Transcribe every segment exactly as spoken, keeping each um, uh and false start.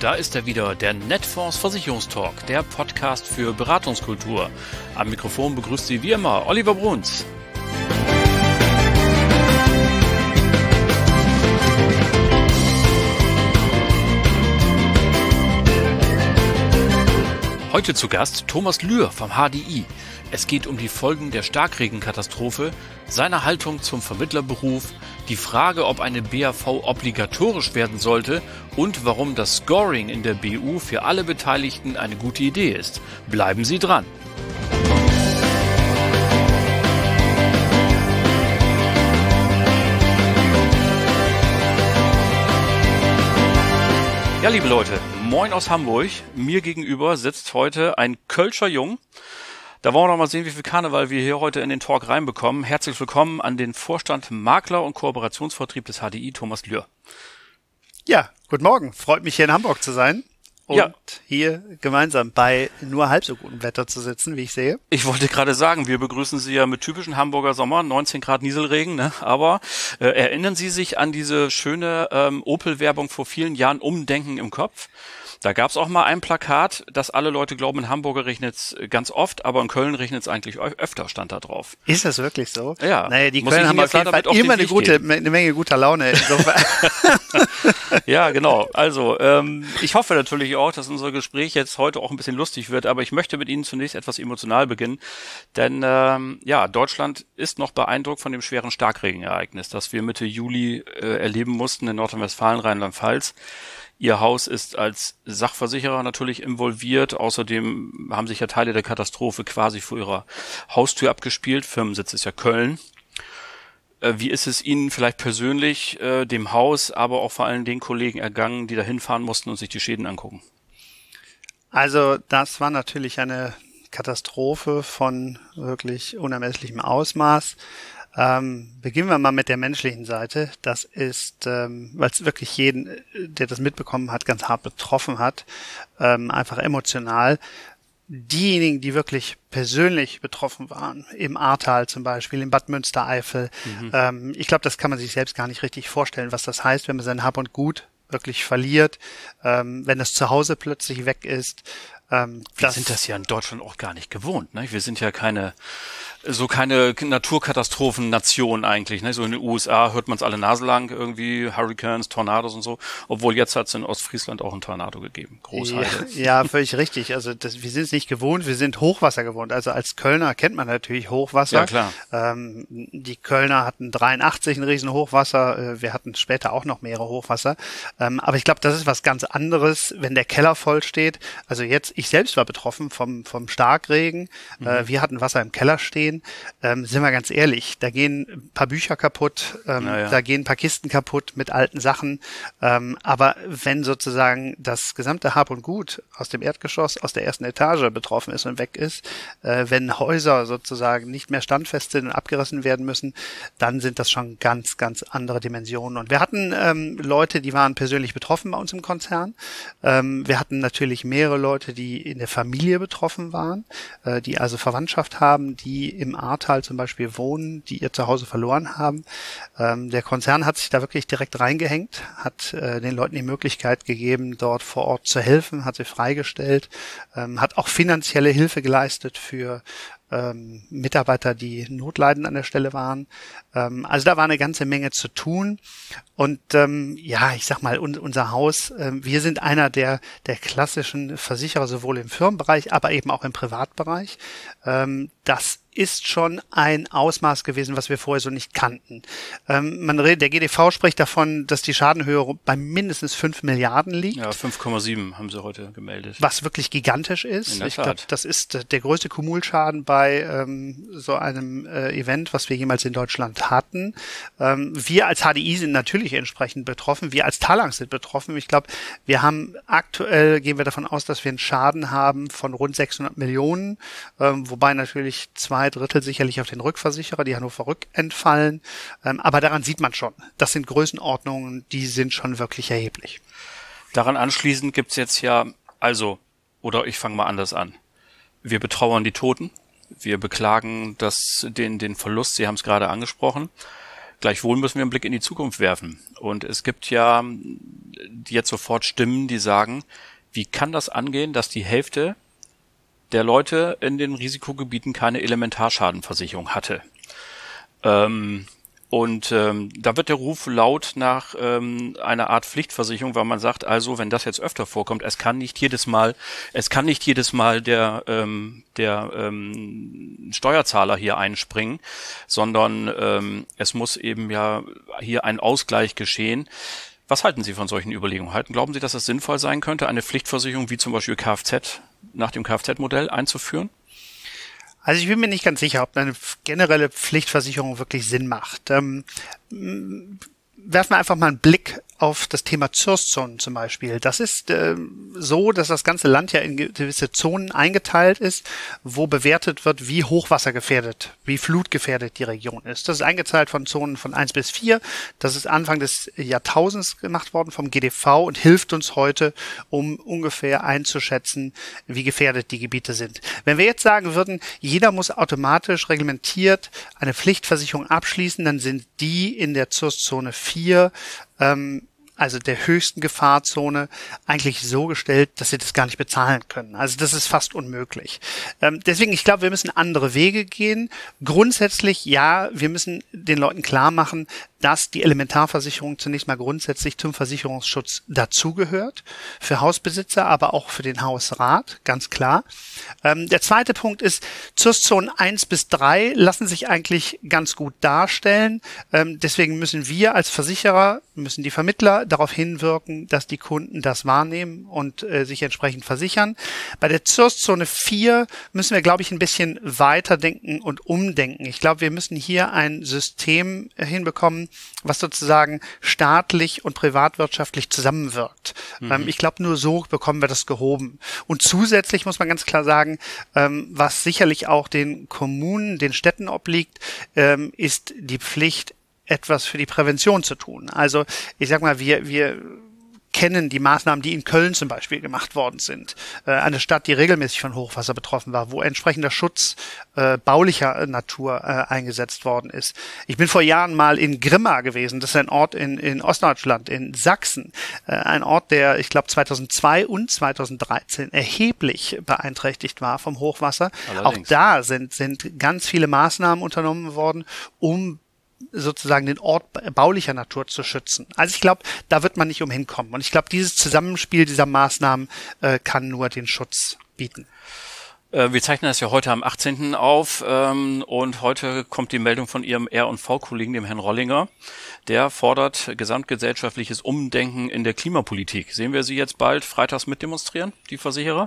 da ist er wieder, der Netfonds Versicherungstalk, der Podcast für Beratungskultur. Am Mikrofon begrüßt Sie wie immer Oliver Bruns. Heute zu Gast Thomas Lühr vom H D I. Es geht um die Folgen der Starkregenkatastrophe, seine Haltung zum Vermittlerberuf, die Frage, ob eine B A V obligatorisch werden sollte und warum das Scoring in der B U für alle Beteiligten eine gute Idee ist. Bleiben Sie dran! Ja, liebe Leute, moin aus Hamburg. Mir gegenüber sitzt heute ein Kölscher Jung. Da wollen wir noch mal sehen, wie viel Karneval wir hier heute in den Talk reinbekommen. Herzlich willkommen an den Vorstand Makler und Kooperationsvertrieb des H D I, Thomas Lühr. Ja, guten Morgen. Freut mich, hier in Hamburg zu sein. Und ja. hier gemeinsam bei nur halb so gutem Wetter zu sitzen, wie ich sehe. Ich wollte gerade sagen, wir begrüßen Sie ja mit typischen Hamburger Sommer, neunzehn Grad Nieselregen, ne? Aber äh, erinnern Sie sich an diese schöne ähm, Opel-Werbung vor vielen Jahren, Umdenken im Kopf? Da gab's auch mal ein Plakat, dass alle Leute glauben, in Hamburg regnet's ganz oft, aber in Köln regnet's eigentlich öfter, stand da drauf. Ist das wirklich so? Ja. Naja, die Kölner haben auf jeden Fall immer eine gute, eine Menge guter Laune. Ja, genau. Also, ähm, ich hoffe natürlich auch, dass unser Gespräch jetzt heute auch ein bisschen lustig wird, aber ich möchte mit Ihnen zunächst etwas emotional beginnen, denn ähm, ja, Deutschland ist noch beeindruckt von dem schweren Starkregenereignis, das wir Mitte Juli äh, erleben mussten in Nordrhein-Westfalen, Rheinland-Pfalz. Ihr Haus ist als Sachversicherer natürlich involviert. Außerdem haben sich ja Teile der Katastrophe quasi vor Ihrer Haustür abgespielt. Firmensitz ist ja Köln. Äh, wie ist es Ihnen vielleicht persönlich, äh, dem Haus, aber auch vor allem den Kollegen ergangen, die da hinfahren mussten und sich die Schäden angucken? Also das war natürlich eine Katastrophe von wirklich unermesslichem Ausmaß. Ähm, beginnen wir mal mit der menschlichen Seite. Das ist, ähm, weil es wirklich jeden, der das mitbekommen hat, ganz hart betroffen hat, ähm, einfach emotional. Diejenigen, die wirklich persönlich betroffen waren, im Ahrtal zum Beispiel, in Bad Münstereifel, mhm. ähm, ich glaube, das kann man sich selbst gar nicht richtig vorstellen, was das heißt, wenn man sein Hab und Gut wirklich verliert, ähm, wenn das zu Hause plötzlich weg ist. Ähm, wir sind das ja in Deutschland auch gar nicht gewohnt, ne? Wir sind ja keine so keine Naturkatastrophennation eigentlich, ne? So in den U S A hört man es alle Nase lang, irgendwie Hurricanes, Tornados und so, obwohl jetzt hat es in Ostfriesland auch einen Tornado gegeben. Großartig. Ja, ja, völlig richtig. Also das, wir sind es nicht gewohnt, wir sind Hochwasser gewohnt. Also als Kölner kennt man natürlich Hochwasser. Ja, klar. Ähm, die Kölner hatten dreiundachtzig ein riesen Hochwasser, wir hatten später auch noch mehrere Hochwasser. Ähm, aber ich glaube, das ist was ganz anderes, wenn der Keller voll steht. Also jetzt, ich selbst war betroffen vom vom Starkregen. Mhm. Äh, wir hatten Wasser im Keller stehen. Ähm, sind wir ganz ehrlich, da gehen ein paar Bücher kaputt, ähm, ja. da gehen ein paar Kisten kaputt mit alten Sachen. Ähm, aber wenn sozusagen das gesamte Hab und Gut aus dem Erdgeschoss, aus der ersten Etage betroffen ist und weg ist, äh, wenn Häuser sozusagen nicht mehr standfest sind und abgerissen werden müssen, dann sind das schon ganz, ganz andere Dimensionen. Und wir hatten ähm, Leute, die waren persönlich betroffen bei uns im Konzern. Ähm, wir hatten natürlich mehrere Leute, die in der Familie betroffen waren, äh, die also Verwandtschaft haben, die im Ahrtal zum Beispiel wohnen, die ihr Zuhause verloren haben. Ähm, der Konzern hat sich da wirklich direkt reingehängt, hat äh, den Leuten die Möglichkeit gegeben, dort vor Ort zu helfen, hat sie freigestellt, ähm, hat auch finanzielle Hilfe geleistet für ähm, Mitarbeiter, die notleidend an der Stelle waren. Ähm, also da war eine ganze Menge zu tun. Und ähm, ja, ich sag mal, un- unser Haus, ähm, wir sind einer der der klassischen Versicherer, sowohl im Firmenbereich, aber eben auch im Privatbereich. Ähm, das ist schon ein Ausmaß gewesen, was wir vorher so nicht kannten. Ähm, man redet, der G D V spricht davon, dass die Schadenhöhe bei mindestens fünf Milliarden liegt. Ja, fünf Komma sieben haben sie heute gemeldet. Was wirklich gigantisch ist. Ich glaube, das ist der größte Kumulschaden bei ähm, so einem äh, Event, was wir jemals in Deutschland hatten. Ähm, wir als H D I sind natürlich entsprechend betroffen. Wir als Talanx sind betroffen. Ich glaube, wir haben aktuell, gehen wir davon aus, dass wir einen Schaden haben von rund sechshundert Millionen, ähm, wobei natürlich zwei Drittel sicherlich auf den Rückversicherer, die Hannover Rück, entfallen. Ähm, aber daran sieht man schon, das sind Größenordnungen, die sind schon wirklich erheblich. Daran anschließend gibt's jetzt ja, also, oder ich fange mal anders an. Wir betrauern die Toten. Wir beklagen das, den, den Verlust, Sie haben es gerade angesprochen. Gleichwohl müssen wir einen Blick in die Zukunft werfen. Und es gibt ja jetzt sofort Stimmen, die sagen, wie kann das angehen, dass die Hälfte der Leute in den Risikogebieten keine Elementarschadenversicherung hatte? Ähm, Und ähm, da wird der Ruf laut nach ähm, einer Art Pflichtversicherung, weil man sagt, also wenn das jetzt öfter vorkommt, es kann nicht jedes Mal, es kann nicht jedes Mal der ähm, der ähm, Steuerzahler hier einspringen, sondern ähm, es muss eben ja hier ein Ausgleich geschehen. Was halten Sie von solchen Überlegungen? Halten, glauben Sie, dass es sinnvoll sein könnte, eine Pflichtversicherung wie zum Beispiel Kfz nach dem Kfz-Modell einzuführen? Also ich bin mir nicht ganz sicher, ob eine generelle Pflichtversicherung wirklich Sinn macht. Ähm, werfen wir einfach mal einen Blick auf das Thema Zurszonen zum Beispiel. Das ist äh, so, dass das ganze Land ja in gewisse Zonen eingeteilt ist, wo bewertet wird, wie hochwassergefährdet, wie flutgefährdet die Region ist. Das ist eingeteilt von Zonen von eins bis vier. Das ist Anfang des Jahrtausends gemacht worden vom G D V und hilft uns heute, um ungefähr einzuschätzen, wie gefährdet die Gebiete sind. Wenn wir jetzt sagen würden, jeder muss automatisch reglementiert eine Pflichtversicherung abschließen, dann sind die in der Zurszone vier, ähm, also der höchsten Gefahrzone, eigentlich so gestellt, dass sie das gar nicht bezahlen können. Also das ist fast unmöglich. Ähm, deswegen, ich glaube, wir müssen andere Wege gehen. Grundsätzlich, ja, wir müssen den Leuten klar machen, dass die Elementarversicherung zunächst mal grundsätzlich zum Versicherungsschutz dazugehört, für Hausbesitzer, aber auch für den Hausrat, ganz klar. Ähm, der zweite Punkt ist, Zurszonen eins bis drei lassen sich eigentlich ganz gut darstellen. Ähm, deswegen müssen wir als Versicherer, müssen die Vermittler darauf hinwirken, dass die Kunden das wahrnehmen und äh, sich entsprechend versichern. Bei der Zurszone vier müssen wir, glaube ich, ein bisschen weiterdenken und umdenken. Ich glaube, wir müssen hier ein System hinbekommen, was sozusagen staatlich und privatwirtschaftlich zusammenwirkt. Mhm. Ähm, ich glaube, nur so bekommen wir das gehoben. Und zusätzlich muss man ganz klar sagen, ähm, was sicherlich auch den Kommunen, den Städten obliegt, ähm, ist die Pflicht, etwas für die Prävention zu tun. Also ich sag mal, wir wir kennen die Maßnahmen, die in Köln zum Beispiel gemacht worden sind. Äh, eine Stadt, die regelmäßig von Hochwasser betroffen war, wo entsprechender Schutz äh, baulicher Natur äh, eingesetzt worden ist. Ich bin vor Jahren mal in Grimma gewesen. Das ist ein Ort in, in Ostdeutschland, in Sachsen. Äh, ein Ort, der, ich glaube, zweitausendzwei und zweitausenddreizehn erheblich beeinträchtigt war vom Hochwasser. Allerdings. Auch da sind, sind ganz viele Maßnahmen unternommen worden, um sozusagen den Ort baulicher Natur zu schützen. Also ich glaube, da wird man nicht umhin kommen. Und ich glaube, dieses Zusammenspiel dieser Maßnahmen äh, kann nur den Schutz bieten. Äh, wir zeichnen das ja heute am achtzehnten auf ähm, und heute kommt die Meldung von Ihrem R und V-Kollegen, dem Herrn Rollinger. Der fordert gesamtgesellschaftliches Umdenken in der Klimapolitik. Sehen wir Sie jetzt bald freitags mitdemonstrieren, die Versicherer?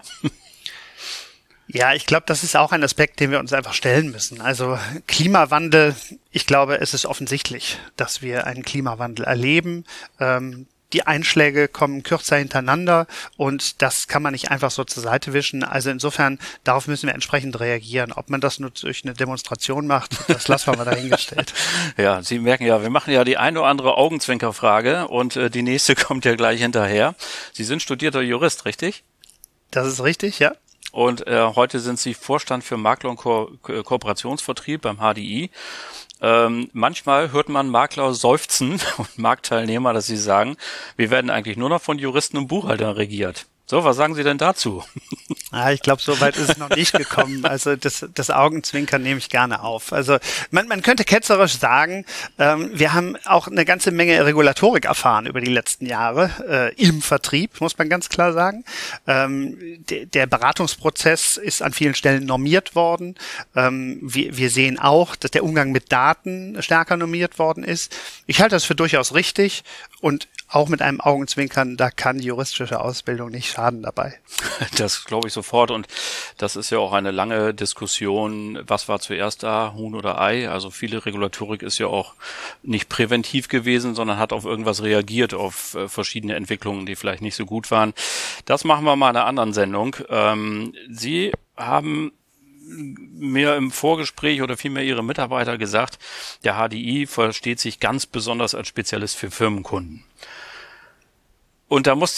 Ja, ich glaube, das ist auch ein Aspekt, den wir uns einfach stellen müssen. Also Klimawandel, ich glaube, es ist offensichtlich, dass wir einen Klimawandel erleben. Ähm, die Einschläge kommen kürzer hintereinander und das kann man nicht einfach so zur Seite wischen. Also insofern, darauf müssen wir entsprechend reagieren. Ob man das nur durch eine Demonstration macht, das lassen wir mal dahingestellt. Ja, Sie merken ja, wir machen ja die eine oder andere Augenzwinkerfrage und äh, die nächste kommt ja gleich hinterher. Sie sind studierter Jurist, richtig? Das ist richtig, ja. Und äh, heute sind Sie Vorstand für Makler- und Ko- Ko- Kooperationsvertrieb beim H D I. Ähm, manchmal hört man Makler seufzen und Marktteilnehmer, dass sie sagen, wir werden eigentlich nur noch von Juristen und Buchhaltern regiert. So, was sagen Sie denn dazu? Ah, ich glaube, so weit ist es noch nicht gekommen. Also das, das Augenzwinkern nehme ich gerne auf. Also man, man könnte ketzerisch sagen, ähm, wir haben auch eine ganze Menge Regulatorik erfahren über die letzten Jahre äh, im Vertrieb, muss man ganz klar sagen. Ähm, de, der Beratungsprozess ist an vielen Stellen normiert worden. Ähm, wir, wir sehen auch, dass der Umgang mit Daten stärker normiert worden ist. Ich halte das für durchaus richtig und auch mit einem Augenzwinkern, da kann die juristische Ausbildung nicht schaden dabei. Das glaube ich sofort und das ist ja auch eine lange Diskussion, was war zuerst da, Huhn oder Ei? Also viele Regulatorik ist ja auch nicht präventiv gewesen, sondern hat auf irgendwas reagiert, auf äh, verschiedene Entwicklungen, die vielleicht nicht so gut waren. Das machen wir mal in einer anderen Sendung. Ähm, Sie haben mir im Vorgespräch oder vielmehr Ihre Mitarbeiter gesagt, der H D I versteht sich ganz besonders als Spezialist für Firmenkunden. Und da musste ich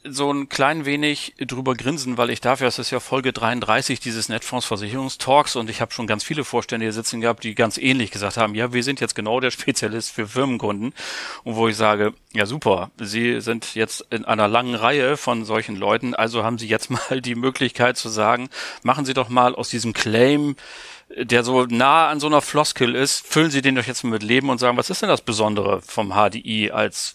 so ein klein wenig drüber grinsen, weil ich darf ja, es ist ja Folge dreiunddreißig dieses Netfonds-Versicherungstalks und ich habe schon ganz viele Vorstände hier sitzen gehabt, die ganz ähnlich gesagt haben, ja, wir sind jetzt genau der Spezialist für Firmenkunden und wo ich sage, ja super, Sie sind jetzt in einer langen Reihe von solchen Leuten, also haben Sie jetzt mal die Möglichkeit zu sagen, machen Sie doch mal aus diesem Claim, der so nah an so einer Floskel ist, füllen Sie den doch jetzt mal mit Leben und sagen, was ist denn das Besondere vom H D I als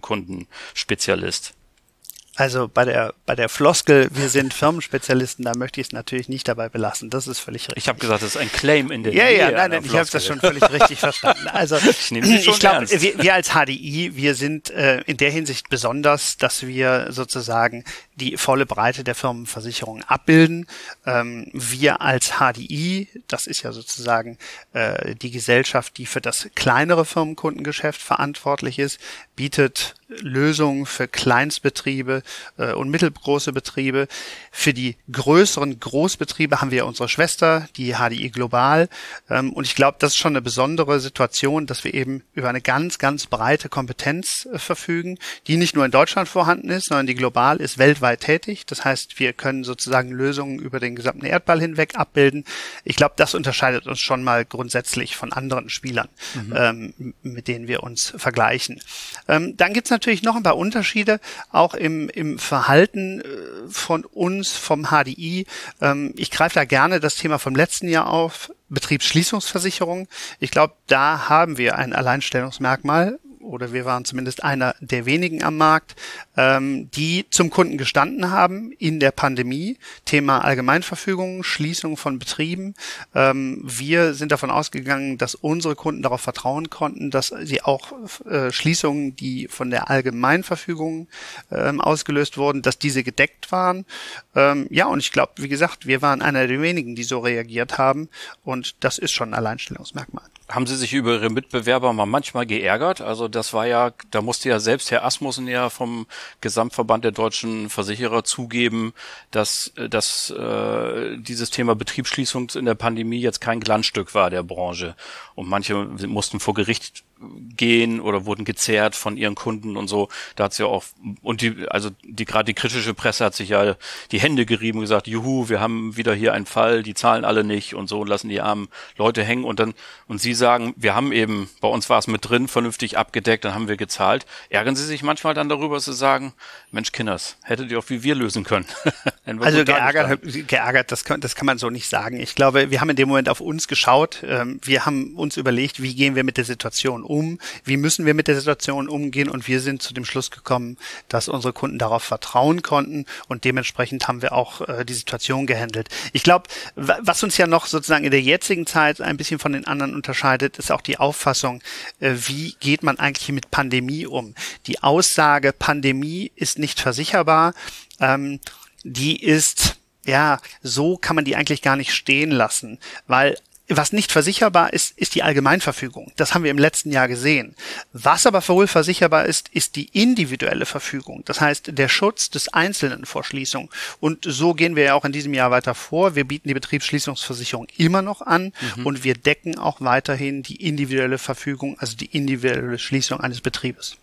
Firmenkundenspezialist? Also bei der bei der Floskel, wir sind Firmenspezialisten, da möchte ich es natürlich nicht dabei belassen. Das ist völlig richtig. Ich habe gesagt, das ist ein Claim in der Ja, Nähe ja, nein, nein, ich habe das schon völlig richtig verstanden. Also ich, nehme Sie schon ich glaube, ernst. wir, wir als H D I, wir sind äh, in der Hinsicht besonders, dass wir sozusagen die volle Breite der Firmenversicherung abbilden. Ähm, wir als H D I, das ist ja sozusagen äh, die Gesellschaft, die für das kleinere Firmenkundengeschäft verantwortlich ist, bietet Lösungen für Kleinstbetriebe äh, und mittelgroße Betriebe. Für die größeren Großbetriebe haben wir unsere Schwester, die H D I Global. Ähm, und ich glaube, das ist schon eine besondere Situation, dass wir eben über eine ganz, ganz breite Kompetenz äh, verfügen, die nicht nur in Deutschland vorhanden ist, sondern die global ist, weltweit tätig. Das heißt, wir können sozusagen Lösungen über den gesamten Erdball hinweg abbilden. Ich glaube, das unterscheidet uns schon mal grundsätzlich von anderen Spielern, mhm. ähm, mit denen wir uns vergleichen. Ähm, dann gibt es natürlich noch ein paar Unterschiede, auch im, im Verhalten äh, von uns, vom H D I. Ähm, ich greife da gerne das Thema vom letzten Jahr auf, Betriebsschließungsversicherung. Ich glaube, da haben wir ein Alleinstellungsmerkmal, oder wir waren zumindest einer der wenigen am Markt, ähm, die zum Kunden gestanden haben in der Pandemie. Thema Allgemeinverfügung, Schließung von Betrieben. Ähm, wir sind davon ausgegangen, dass unsere Kunden darauf vertrauen konnten, dass sie auch äh, Schließungen, die von der Allgemeinverfügung ähm, ausgelöst wurden, dass diese gedeckt waren. Ähm, ja, und ich glaube, wie gesagt, wir waren einer der wenigen, die so reagiert haben. Und das ist schon ein Alleinstellungsmerkmal. Haben Sie sich über Ihre Mitbewerber mal manchmal geärgert? Also das war ja, da musste ja selbst Herr Asmussen ja vom Gesamtverband der deutschen Versicherer zugeben, dass, dass äh, dieses Thema Betriebsschließung in der Pandemie jetzt kein Glanzstück war der Branche. Und manche mussten vor Gericht gehen oder wurden gezerrt von ihren Kunden und so. Da hat's ja auch, und die, also die gerade die kritische Presse hat sich ja die Hände gerieben und gesagt, juhu, wir haben wieder hier einen Fall, die zahlen alle nicht und so, lassen die armen Leute hängen und dann, und sie sagen, wir haben eben, bei uns war es mit drin, vernünftig abgedeckt, dann haben wir gezahlt. Ärgern Sie sich manchmal dann darüber, dass Sie sagen, Mensch Kinders, hättet ihr auch wie wir lösen können? Also geärgert, geärgert, das kann, das kann man so nicht sagen. Ich glaube, wir haben in dem Moment auf uns geschaut, wir haben uns überlegt, wie gehen wir mit der Situation um, wie müssen wir mit der Situation umgehen und wir sind zu dem Schluss gekommen, dass unsere Kunden darauf vertrauen konnten und dementsprechend haben wir auch äh, die Situation gehandelt. Ich glaube, was uns ja noch sozusagen in der jetzigen Zeit ein bisschen von den anderen unterscheidet, ist auch die Auffassung, äh, wie geht man eigentlich mit Pandemie um? Die Aussage, Pandemie ist nicht versicherbar, ähm, die ist, ja, so kann man die eigentlich gar nicht stehen lassen, weil was nicht versicherbar ist, ist die Allgemeinverfügung. Das haben wir im letzten Jahr gesehen. Was aber wohl versicherbar ist, ist die individuelle Verfügung. Das heißt, der Schutz des Einzelnen vor Schließung. Und so gehen wir ja auch in diesem Jahr weiter vor. Wir bieten die Betriebsschließungsversicherung immer noch an mhm. und wir decken auch weiterhin die individuelle Verfügung, also die individuelle Schließung eines Betriebes.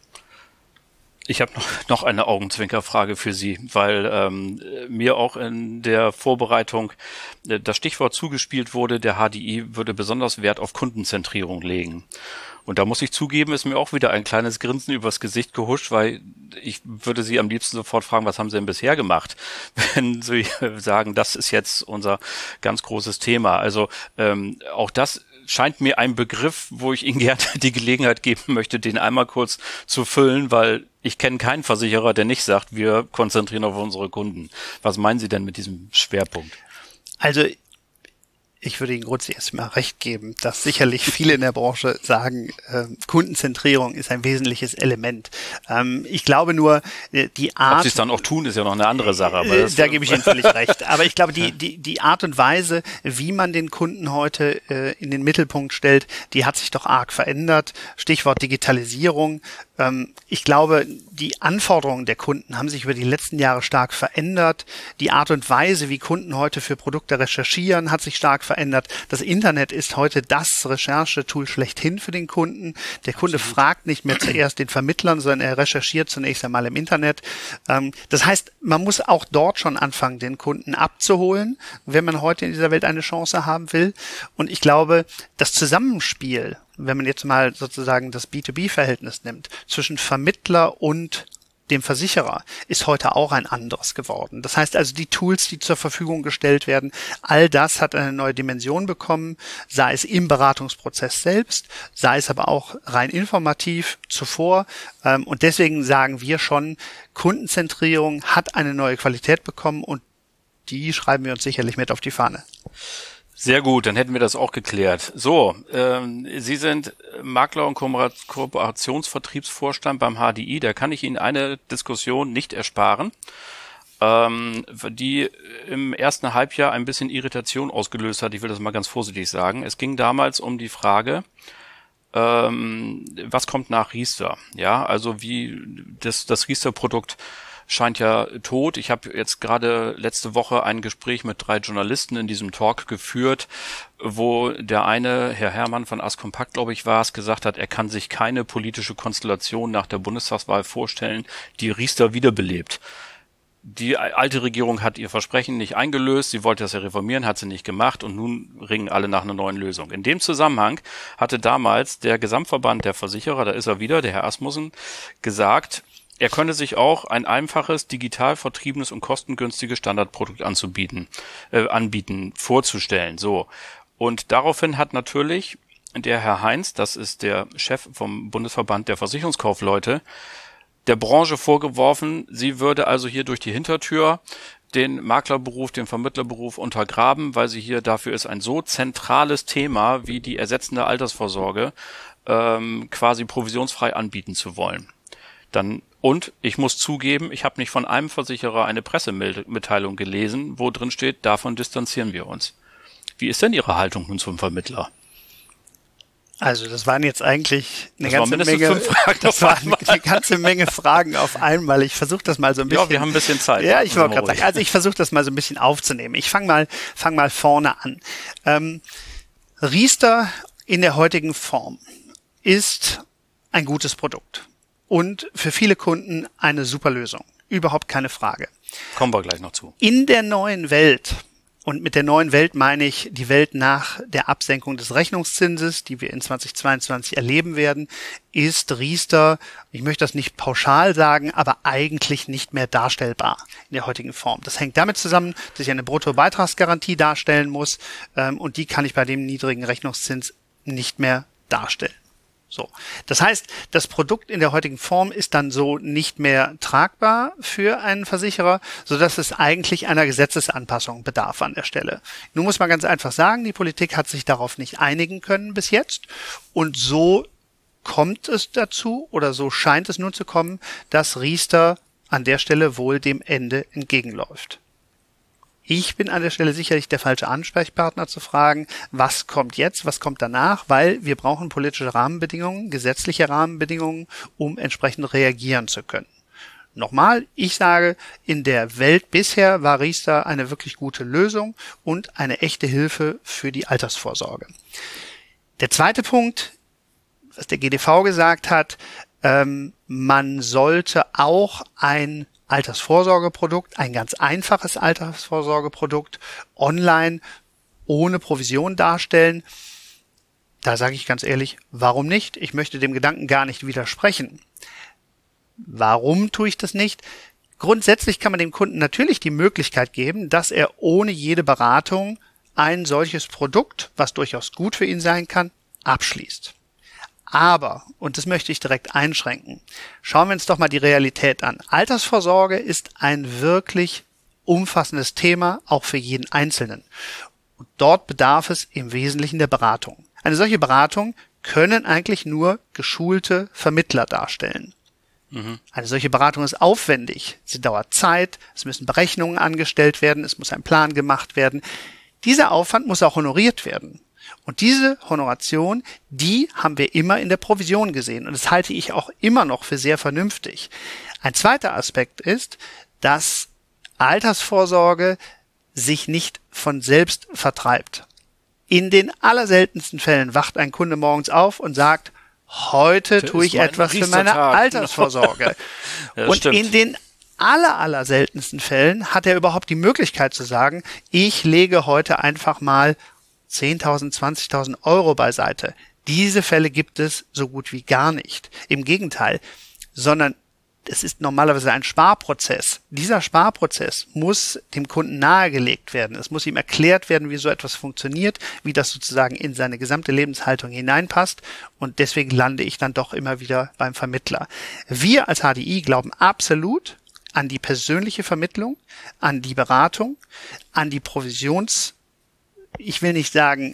Ich habe noch, noch eine Augenzwinkerfrage für Sie, weil ähm, mir auch in der Vorbereitung äh, das Stichwort zugespielt wurde, der H D I würde besonders Wert auf Kundenzentrierung legen. Und da muss ich zugeben, ist mir auch wieder ein kleines Grinsen übers Gesicht gehuscht, weil ich würde Sie am liebsten sofort fragen, was haben Sie denn bisher gemacht, wenn Sie sagen, das ist jetzt unser ganz großes Thema. Also ähm, auch das scheint mir ein Begriff, wo ich Ihnen gerne die Gelegenheit geben möchte, den einmal kurz zu füllen, weil ich kenne keinen Versicherer, der nicht sagt, wir konzentrieren auf unsere Kunden. Was meinen Sie denn mit diesem Schwerpunkt? Also ich würde Ihnen grundsätzlich erstmal recht geben, dass sicherlich viele in der Branche sagen, äh, Kundenzentrierung ist ein wesentliches Element. Ähm, ich glaube nur, äh, die Art... Ob Sie es dann auch tun, ist ja noch eine andere Sache. Aber äh, da gebe ich Ihnen völlig recht. Aber ich glaube, die, die, die Art und Weise, wie man den Kunden heute äh, in den Mittelpunkt stellt, die hat sich doch arg verändert. Stichwort Digitalisierung. Ähm, ich glaube, die Anforderungen der Kunden haben sich über die letzten Jahre stark verändert. Die Art und Weise, wie Kunden heute für Produkte recherchieren, hat sich stark verändert. Das Internet ist heute das Recherchetool schlechthin für den Kunden. Der Kunde Absolut. fragt nicht mehr zuerst den Vermittlern, sondern er recherchiert zunächst einmal im Internet. Das heißt, man muss auch dort schon anfangen, den Kunden abzuholen, wenn man heute in dieser Welt eine Chance haben will. Und ich glaube, das Zusammenspiel, wenn man jetzt mal sozusagen das B zwei B-Verhältnis nimmt, zwischen Vermittler und dem Versicherer, ist heute auch ein anderes geworden. Das heißt also, die Tools, die zur Verfügung gestellt werden, all das hat eine neue Dimension bekommen, sei es im Beratungsprozess selbst, sei es aber auch rein informativ zuvor. Und deswegen sagen wir schon, Kundenzentrierung hat eine neue Qualität bekommen und die schreiben wir uns sicherlich mit auf die Fahne. Sehr gut, dann hätten wir das auch geklärt. So, ähm, Sie sind Makler und Kooperationsvertriebsvorstand beim H D I. Da kann ich Ihnen eine Diskussion nicht ersparen, ähm, die im ersten Halbjahr ein bisschen Irritation ausgelöst hat. Ich will das mal ganz vorsichtig sagen. Es ging damals um die Frage, ähm, was kommt nach Riester? Ja, also wie das, das Riester-Produkt scheint ja tot. Ich habe jetzt gerade letzte Woche ein Gespräch mit drei Journalisten in diesem Talk geführt, wo der eine, Herr Herrmann von Askompakt, glaube ich, war es, gesagt hat, er kann sich keine politische Konstellation nach der Bundestagswahl vorstellen, die Riester wiederbelebt. Die alte Regierung hat ihr Versprechen nicht eingelöst, sie wollte das ja reformieren, hat sie nicht gemacht und nun ringen alle nach einer neuen Lösung. In dem Zusammenhang hatte damals der Gesamtverband der Versicherer, da ist er wieder, der Herr Asmussen, gesagt, er könne sich auch ein einfaches, digital vertriebenes und kostengünstiges Standardprodukt anzubieten, äh, anbieten, vorzustellen. So. Und daraufhin hat natürlich der Herr Heinz, das ist der Chef vom Bundesverband der Versicherungskaufleute, der Branche vorgeworfen, sie würde also hier durch die Hintertür den Maklerberuf, den Vermittlerberuf untergraben, weil sie hier dafür ist ein so zentrales Thema wie die ersetzende Altersvorsorge ähm, quasi provisionsfrei anbieten zu wollen. Dann Und ich muss zugeben, ich habe nicht von einem Versicherer eine Pressemitteilung gelesen, wo drin steht, davon distanzieren wir uns. Wie ist denn Ihre Haltung nun zum Vermittler? Also das waren jetzt eigentlich eine das ganze Menge fünf Fragen das waren eine ganze Menge Fragen auf einmal. Ich versuche das mal so ein bisschen. Ja, wir haben ein bisschen Zeit. Ja, ich wollte gerade sagen, also ich versuche das mal so ein bisschen aufzunehmen. Ich fange mal fang mal vorne an. Ähm, Riester in der heutigen Form ist ein gutes Produkt. Und für viele Kunden eine super Lösung. Überhaupt keine Frage. Kommen wir gleich noch zu. In der neuen Welt, und mit der neuen Welt meine ich die Welt nach der Absenkung des Rechnungszinses, die wir in zweitausendzweiundzwanzig erleben werden, ist Riester, ich möchte das nicht pauschal sagen, aber eigentlich nicht mehr darstellbar in der heutigen Form. Das hängt damit zusammen, dass ich eine Bruttobeitragsgarantie darstellen muss, ähm, und die kann ich bei dem niedrigen Rechnungszins nicht mehr darstellen. So. Das heißt, das Produkt in der heutigen Form ist dann so nicht mehr tragbar für einen Versicherer, sodass es eigentlich einer Gesetzesanpassung bedarf an der Stelle. Nun muss man ganz einfach sagen, die Politik hat sich darauf nicht einigen können bis jetzt und so kommt es dazu oder so scheint es nun zu kommen, dass Riester an der Stelle wohl dem Ende entgegenläuft. Ich bin an der Stelle sicherlich der falsche Ansprechpartner zu fragen, was kommt jetzt, was kommt danach, weil wir brauchen politische Rahmenbedingungen, gesetzliche Rahmenbedingungen, um entsprechend reagieren zu können. Nochmal, ich sage, in der Welt bisher war Riester eine wirklich gute Lösung und eine echte Hilfe für die Altersvorsorge. Der zweite Punkt, was der G D V gesagt hat, ähm, man sollte auch ein Altersvorsorgeprodukt, ein ganz einfaches Altersvorsorgeprodukt online ohne Provision darstellen. Da sage ich ganz ehrlich, warum nicht? Ich möchte dem Gedanken gar nicht widersprechen. Warum tue ich das nicht? Grundsätzlich kann man dem Kunden natürlich die Möglichkeit geben, dass er ohne jede Beratung ein solches Produkt, was durchaus gut für ihn sein kann, abschließt. Aber, und das möchte ich direkt einschränken, schauen wir uns doch mal die Realität an. Altersvorsorge ist ein wirklich umfassendes Thema, auch für jeden Einzelnen. Und dort bedarf es im Wesentlichen der Beratung. Eine solche Beratung können eigentlich nur geschulte Vermittler darstellen. Mhm. Eine solche Beratung ist aufwendig. Sie dauert Zeit, es müssen Berechnungen angestellt werden, es muss ein Plan gemacht werden. Dieser Aufwand muss auch honoriert werden. Und diese Honoration, die haben wir immer in der Provision gesehen. Und das halte ich auch immer noch für sehr vernünftig. Ein zweiter Aspekt ist, dass Altersvorsorge sich nicht von selbst vertreibt. In den allerseltensten Fällen wacht ein Kunde morgens auf und sagt, heute tue ich etwas für meine Altersvorsorge. Ja, und stimmt. In den aller, aller seltensten Fällen hat er überhaupt die Möglichkeit zu sagen, ich lege heute einfach mal zehntausend, zwanzigtausend Euro beiseite. Diese Fälle gibt es so gut wie gar nicht. Im Gegenteil, sondern es ist normalerweise ein Sparprozess. Dieser Sparprozess muss dem Kunden nahegelegt werden. Es muss ihm erklärt werden, wie so etwas funktioniert, wie das sozusagen in seine gesamte Lebenshaltung hineinpasst. Und deswegen lande ich dann doch immer wieder beim Vermittler. Wir als H D I glauben absolut an die persönliche Vermittlung, an die Beratung, an die Provisions, ich will nicht sagen,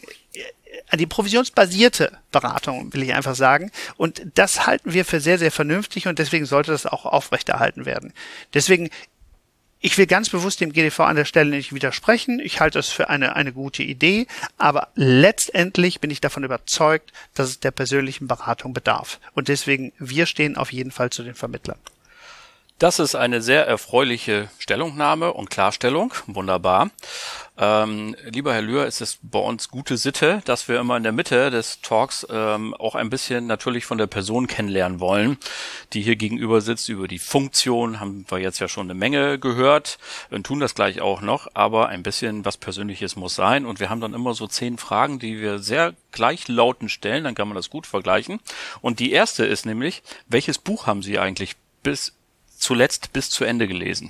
an die provisionsbasierte Beratung, will ich einfach sagen. Und das halten wir für sehr, sehr vernünftig und deswegen sollte das auch aufrechterhalten werden. Deswegen, ich will ganz bewusst dem G D V an der Stelle nicht widersprechen. Ich halte es für eine, eine gute Idee, aber letztendlich bin ich davon überzeugt, dass es der persönlichen Beratung bedarf. Und deswegen, wir stehen auf jeden Fall zu den Vermittlern. Das ist eine sehr erfreuliche Stellungnahme und Klarstellung. Wunderbar. Ähm, lieber Herr Lühr, es ist bei uns gute Sitte, dass wir immer in der Mitte des Talks ähm, auch ein bisschen natürlich von der Person kennenlernen wollen, die hier gegenüber sitzt. Über die Funktion haben wir jetzt ja schon eine Menge gehört und tun das gleich auch noch, aber ein bisschen was Persönliches muss sein. Und wir haben dann immer so zehn Fragen, die wir sehr gleichlautend stellen, dann kann man das gut vergleichen. Und die erste ist nämlich, welches Buch haben Sie eigentlich bis zuletzt bis zu Ende gelesen?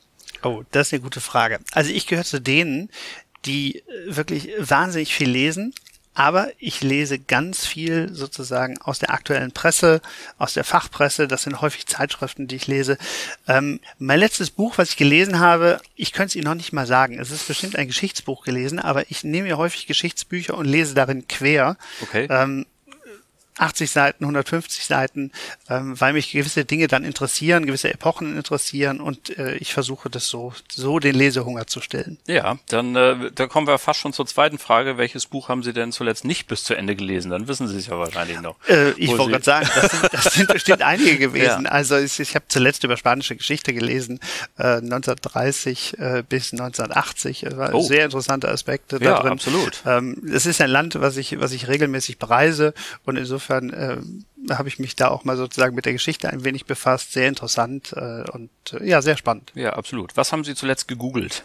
Oh, das ist eine gute Frage. Also ich gehöre zu denen, die wirklich wahnsinnig viel lesen, aber ich lese ganz viel sozusagen aus der aktuellen Presse, aus der Fachpresse. Das sind häufig Zeitschriften, die ich lese. Ähm, mein letztes Buch, was ich gelesen habe, ich könnte es Ihnen noch nicht mal sagen. Es ist bestimmt ein Geschichtsbuch gelesen, aber ich nehme mir häufig Geschichtsbücher und lese darin quer. Okay. Ähm, achtzig Seiten, hundertfünfzig Seiten, ähm, weil mich gewisse Dinge dann interessieren, gewisse Epochen interessieren und äh, ich versuche das so so den Lesehunger zu stillen. Ja, dann äh, da kommen wir fast schon zur zweiten Frage. Welches Buch haben Sie denn zuletzt nicht bis zu Ende gelesen? Dann wissen Sie es ja wahrscheinlich noch. Äh, ich wollte gerade sagen, das sind, das sind bestimmt einige gewesen. Ja. Also ich, ich habe zuletzt über spanische Geschichte gelesen, äh, neunzehnhundertdreißig äh, bis neunzehnhundertachtzig. Das war oh. sehr interessante Aspekte da ja, drin. Absolut. Ähm, es ist ein Land, was ich was ich regelmäßig bereise und insofern Insofern äh, habe ich mich da auch mal sozusagen mit der Geschichte ein wenig befasst. Sehr interessant äh, und äh, ja, sehr spannend. Ja, absolut. Was haben Sie zuletzt gegoogelt?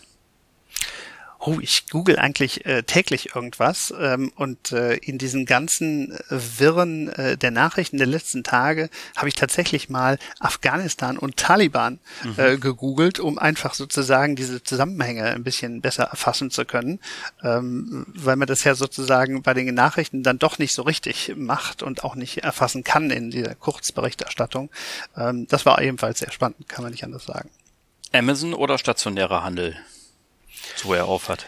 Oh, ich google eigentlich äh, täglich irgendwas ähm, und äh, in diesen ganzen äh, Wirren äh, der Nachrichten der letzten Tage habe ich tatsächlich mal Afghanistan und Taliban mhm. äh, gegoogelt, um einfach sozusagen diese Zusammenhänge ein bisschen besser erfassen zu können, ähm, weil man das ja sozusagen bei den Nachrichten dann doch nicht so richtig macht und auch nicht erfassen kann in dieser Kurzberichterstattung. Ähm, das war ebenfalls sehr spannend, kann man nicht anders sagen. Amazon oder stationärer Handel? So er aufhat.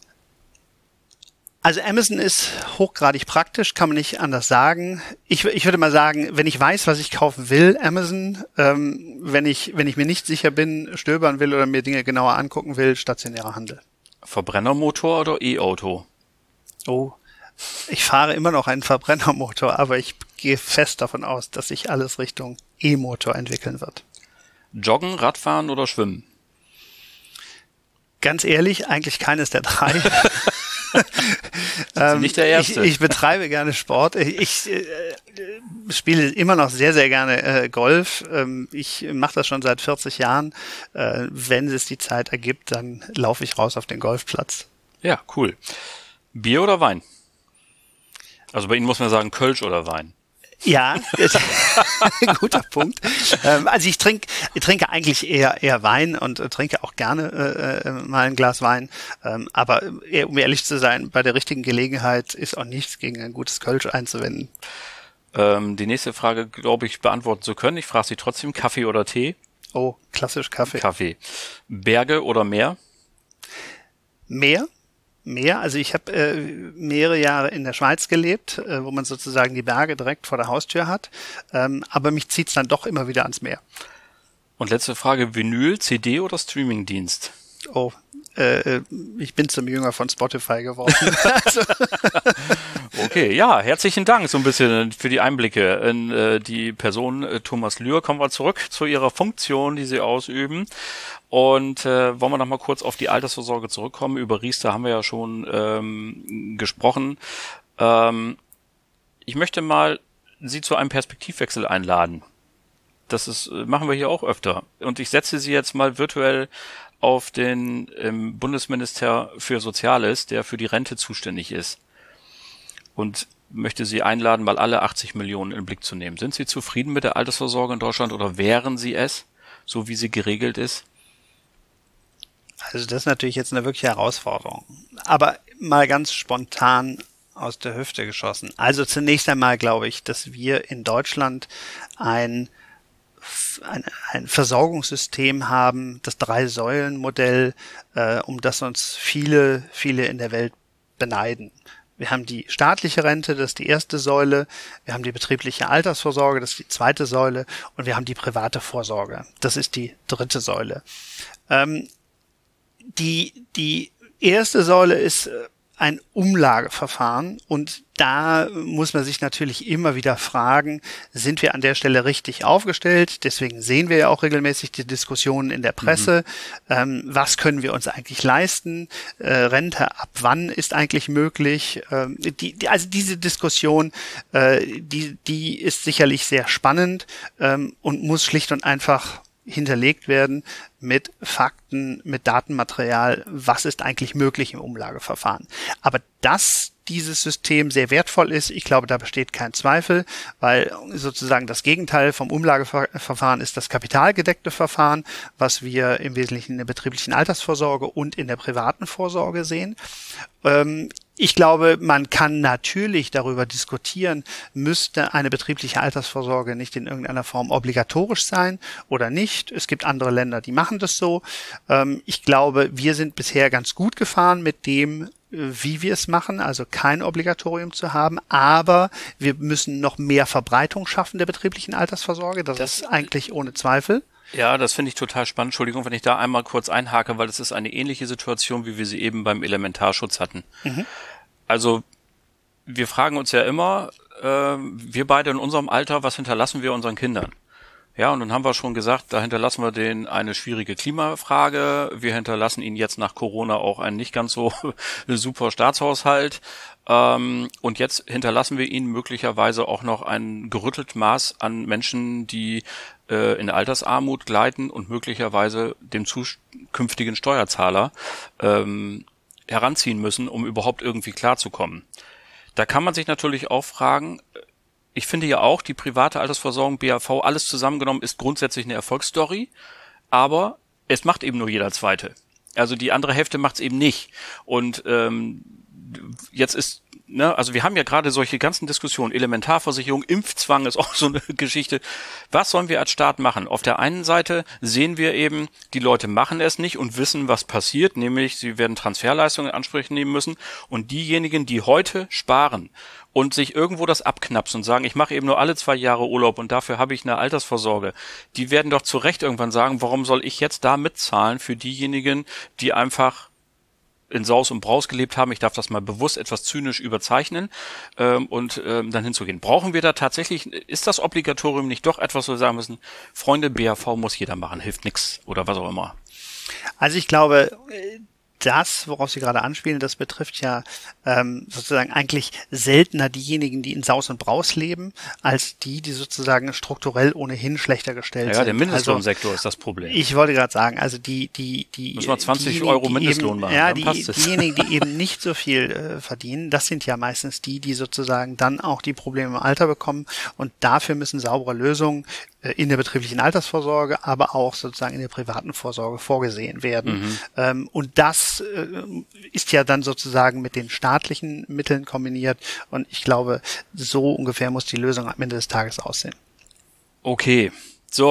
Also Amazon ist hochgradig praktisch, kann man nicht anders sagen. Ich, ich würde mal sagen, wenn ich weiß, was ich kaufen will, Amazon. Ähm, wenn ich wenn ich mir nicht sicher bin, stöbern will oder mir Dinge genauer angucken will, stationärer Handel. Verbrennermotor oder E-Auto? Oh, ich fahre immer noch einen Verbrennermotor, aber ich gehe fest davon aus, dass sich alles Richtung E-Motor entwickeln wird. Joggen, Radfahren oder Schwimmen? Ganz ehrlich, eigentlich keines der drei. ähm, nicht der Erste. Ich, ich betreibe gerne Sport. Ich äh, spiele immer noch sehr, sehr gerne äh, Golf. Ähm, ich mache das schon seit vierzig Jahren. Äh, wenn es die Zeit ergibt, dann laufe ich raus auf den Golfplatz. Ja, cool. Bier oder Wein? Also bei Ihnen muss man sagen Kölsch oder Wein. Ja, guter Punkt. Ähm, also ich trinke, ich trinke eigentlich eher eher Wein und äh, trinke auch gerne äh, mal ein Glas Wein. Ähm, aber äh, um ehrlich zu sein, bei der richtigen Gelegenheit ist auch nichts gegen ein gutes Kölsch einzuwenden. Ähm, die nächste Frage, glaube ich, beantworten zu können. Ich frage Sie trotzdem, Kaffee oder Tee? Oh, klassisch Kaffee. Kaffee. Berge oder Meer? Meer. Mehr. Also ich habe äh, mehrere Jahre in der Schweiz gelebt, äh, wo man sozusagen die Berge direkt vor der Haustür hat. Ähm, aber mich zieht's dann doch immer wieder ans Meer. Und letzte Frage, Vinyl, C D oder Streamingdienst? Oh, äh, ich bin zum Jünger von Spotify geworden. Also. Okay, ja, herzlichen Dank so ein bisschen für die Einblicke in äh, die Person äh, Thomas Lühr. Kommen wir zurück zu Ihrer Funktion, die Sie ausüben. Und äh, wollen wir noch mal kurz auf die Altersvorsorge zurückkommen. Über Riester haben wir ja schon ähm, gesprochen. Ähm, ich möchte mal Sie zu einem Perspektivwechsel einladen. Das ist, machen wir hier auch öfter. Und ich setze Sie jetzt mal virtuell auf den ähm, Bundesminister für Soziales, der für die Rente zuständig ist. Und möchte Sie einladen, mal alle achtzig Millionen in den Blick zu nehmen. Sind Sie zufrieden mit der Altersvorsorge in Deutschland oder wären Sie es, so wie sie geregelt ist? Also das ist natürlich jetzt eine wirkliche Herausforderung. Aber mal ganz spontan aus der Hüfte geschossen. Also zunächst einmal glaube ich, dass wir in Deutschland ein, ein, ein Versorgungssystem haben, das Drei-Säulen-Modell, äh, um das uns viele, viele in der Welt beneiden. Wir haben die staatliche Rente, das ist die erste Säule. Wir haben die betriebliche Altersvorsorge, das ist die zweite Säule. Und wir haben die private Vorsorge, das ist die dritte Säule. Ähm, die, die erste Säule ist ein Umlageverfahren und da muss man sich natürlich immer wieder fragen, sind wir an der Stelle richtig aufgestellt? Deswegen sehen wir ja auch regelmäßig die Diskussionen in der Presse. Mhm. Ähm, was können wir uns eigentlich leisten? Äh, Rente ab wann ist eigentlich möglich? Ähm, die, die, also diese Diskussion, äh, die, die ist sicherlich sehr spannend ähm, und muss schlicht und einfach hinterlegt werden mit Fakten, mit Datenmaterial, was ist eigentlich möglich im Umlageverfahren. Aber dass dieses System sehr wertvoll ist, ich glaube, da besteht kein Zweifel, weil sozusagen das Gegenteil vom Umlageverfahren ist das kapitalgedeckte Verfahren, was wir im Wesentlichen in der betrieblichen Altersvorsorge und in der privaten Vorsorge sehen. Ähm, Ich glaube, man kann natürlich darüber diskutieren, müsste eine betriebliche Altersvorsorge nicht in irgendeiner Form obligatorisch sein oder nicht. Es gibt andere Länder, die machen das so. Ich glaube, wir sind bisher ganz gut gefahren mit dem, wie wir es machen, also kein Obligatorium zu haben, aber wir müssen noch mehr Verbreitung schaffen der betrieblichen Altersvorsorge. Das, das ist eigentlich ohne Zweifel. Ja, das finde ich total spannend. Entschuldigung, wenn ich da einmal kurz einhake, weil das ist eine ähnliche Situation, wie wir sie eben beim Elementarschutz hatten. Mhm. Also wir fragen uns ja immer, äh, wir beide in unserem Alter, was hinterlassen wir unseren Kindern? Ja, und dann haben wir schon gesagt, da hinterlassen wir denen eine schwierige Klimafrage. Wir hinterlassen ihnen jetzt nach Corona auch einen nicht ganz so super Staatshaushalt. Ähm, und jetzt hinterlassen wir ihnen möglicherweise auch noch ein gerüttelt Maß an Menschen, die äh, in Altersarmut gleiten und möglicherweise dem zukünftigen Steuerzahler ähm, heranziehen müssen, um überhaupt irgendwie klarzukommen. Da kann man sich natürlich auch fragen, ich finde ja auch, die private Altersversorgung, B A V, alles zusammengenommen ist grundsätzlich eine Erfolgsstory, aber es macht eben nur jeder Zweite. Also die andere Hälfte macht es eben nicht. Und ähm, jetzt ist, ne, also wir haben ja gerade solche ganzen Diskussionen, Elementarversicherung, Impfzwang ist auch so eine Geschichte. Was sollen wir als Staat machen? Auf der einen Seite sehen wir eben, die Leute machen es nicht und wissen, was passiert, nämlich sie werden Transferleistungen in Anspruch nehmen müssen und diejenigen, die heute sparen und sich irgendwo das abknapsen und sagen, ich mache eben nur alle zwei Jahre Urlaub und dafür habe ich eine Altersvorsorge, die werden doch zu Recht irgendwann sagen, warum soll ich jetzt da mitzahlen für diejenigen, die einfach in Saus und Braus gelebt haben, ich darf das mal bewusst etwas zynisch überzeichnen, ähm, und ähm, dann hinzugehen. Brauchen wir da tatsächlich, ist das Obligatorium nicht doch etwas, wo wir sagen müssen, Freunde, B A V muss jeder machen, hilft nix oder was auch immer? Also ich glaube, das, worauf Sie gerade anspielen, das betrifft ja ähm, sozusagen eigentlich seltener diejenigen, die in Saus und Braus leben, als die, die sozusagen strukturell ohnehin schlechter gestellt ja, sind. Ja, der Mindestlohnsektor also, ist das Problem. Ich wollte gerade sagen, also die, die, die, müssen wir zwanzig Euro Mindestlohn eben, machen, ja, dann die, passt es. Diejenigen, die eben nicht so viel äh, verdienen, das sind ja meistens die, die sozusagen dann auch die Probleme im Alter bekommen und dafür müssen saubere Lösungen äh, in der betrieblichen Altersvorsorge, aber auch sozusagen in der privaten Vorsorge vorgesehen werden. Mhm. Ähm, und das äh, ist ja dann sozusagen mit den staatlichen Mitteln kombiniert und ich glaube, so ungefähr muss die Lösung am Ende des Tages aussehen. Okay, so,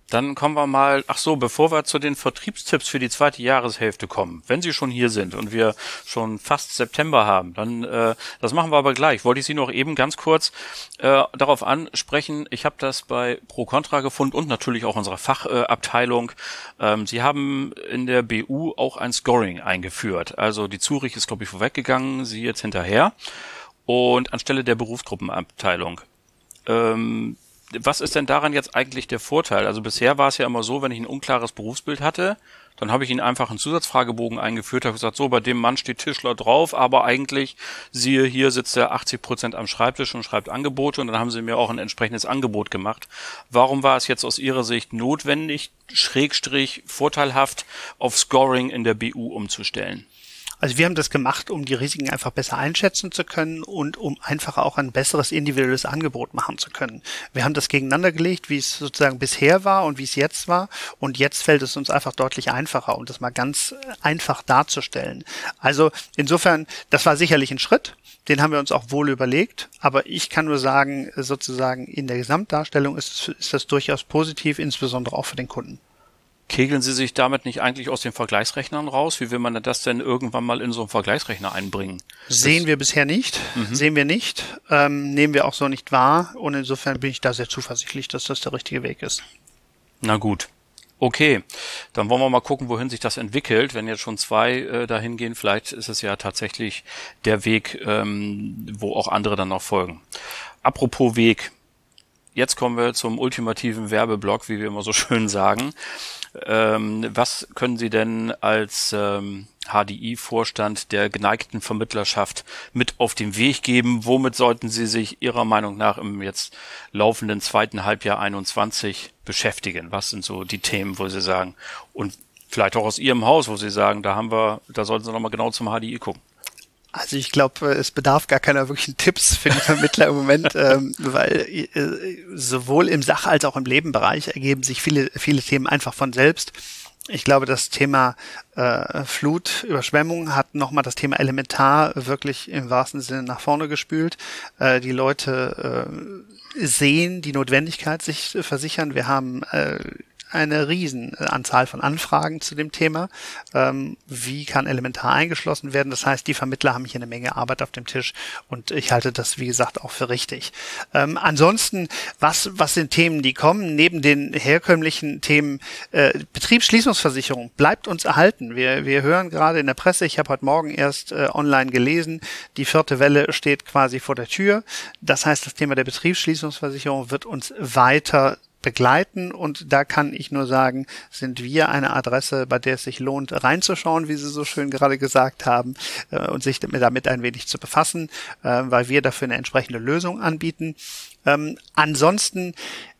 Dann kommen wir mal, ach so, bevor wir zu den Vertriebstipps für die zweite Jahreshälfte kommen, wenn Sie schon hier sind und wir schon fast September haben, dann, äh, das machen wir aber gleich. Wollte ich Sie noch eben ganz kurz äh, darauf ansprechen. Ich habe das bei Pro Contra gefunden und natürlich auch unserer Fachabteilung. Ähm, Sie haben in der B U auch ein Scoring eingeführt. Also die Zurich ist, glaube ich, vorweggegangen, Sie jetzt hinterher. Und anstelle der Berufsgruppenabteilung. Ähm, Was ist denn daran jetzt eigentlich der Vorteil? Also bisher war es ja immer so, wenn ich ein unklares Berufsbild hatte, dann habe ich Ihnen einfach einen Zusatzfragebogen eingeführt, habe gesagt, so, bei dem Mann steht Tischler drauf, aber eigentlich, siehe, hier sitzt er achtzig Prozent am Schreibtisch und schreibt Angebote und dann haben Sie mir auch ein entsprechendes Angebot gemacht. Warum war es jetzt aus Ihrer Sicht notwendig, Schrägstrich, vorteilhaft auf Scoring in der B U umzustellen? Also wir haben das gemacht, um die Risiken einfach besser einschätzen zu können und um einfach auch ein besseres individuelles Angebot machen zu können. Wir haben das gegeneinander gelegt, wie es sozusagen bisher war und wie es jetzt war. Und jetzt fällt es uns einfach deutlich einfacher, um das mal ganz einfach darzustellen. Also insofern, das war sicherlich ein Schritt. Den haben wir uns auch wohl überlegt. Aber ich kann nur sagen, sozusagen in der Gesamtdarstellung ist, ist das durchaus positiv, insbesondere auch für den Kunden. Kegeln Sie sich damit nicht eigentlich aus den Vergleichsrechnern raus? Wie will man das denn irgendwann mal in so einen Vergleichsrechner einbringen? Sehen wir bisher nicht. Mhm. Sehen wir nicht. Ähm, nehmen wir auch so nicht wahr. Und insofern bin ich da sehr zuversichtlich, dass das der richtige Weg ist. Na gut. Okay. Dann wollen wir mal gucken, wohin sich das entwickelt. Wenn jetzt schon zwei äh, dahin gehen, vielleicht ist es ja tatsächlich der Weg, ähm, wo auch andere dann noch folgen. Apropos Weg. Jetzt kommen wir zum ultimativen Werbeblock, wie wir immer so schön sagen. Ähm, was können Sie denn als ähm, H D I-Vorstand der geneigten Vermittlerschaft mit auf den Weg geben? Womit sollten Sie sich Ihrer Meinung nach im jetzt laufenden zweiten Halbjahr einundzwanzig beschäftigen? Was sind so die Themen, wo Sie sagen, und vielleicht auch aus Ihrem Haus, wo Sie sagen, da haben wir, da sollten Sie nochmal genau zum H D I gucken? Also ich glaube, es bedarf gar keiner wirklichen Tipps für die Vermittler im Moment, ähm, weil äh, sowohl im Sach- als auch im Lebenbereich ergeben sich viele viele Themen einfach von selbst. Ich glaube, das Thema äh, Flut, Überschwemmung hat nochmal das Thema Elementar wirklich im wahrsten Sinne nach vorne gespült. Äh, die Leute äh, sehen die Notwendigkeit, sich zu versichern. Wir haben äh, eine Riesenanzahl von Anfragen zu dem Thema. Ähm, wie kann Elementar eingeschlossen werden? Das heißt, die Vermittler haben hier eine Menge Arbeit auf dem Tisch und ich halte das, wie gesagt, auch für richtig. Ähm, ansonsten, was, was sind Themen, die kommen? Neben den herkömmlichen Themen äh, Betriebsschließungsversicherung bleibt uns erhalten. Wir, wir hören gerade in der Presse, ich habe heute Morgen erst äh, online gelesen, die vierte Welle steht quasi vor der Tür. Das heißt, das Thema der Betriebsschließungsversicherung wird uns weiter begleiten und da kann ich nur sagen, sind wir eine Adresse, bei der es sich lohnt, reinzuschauen, wie Sie so schön gerade gesagt haben, äh, und sich damit ein wenig zu befassen, äh, weil wir dafür eine entsprechende Lösung anbieten. Ähm, ansonsten,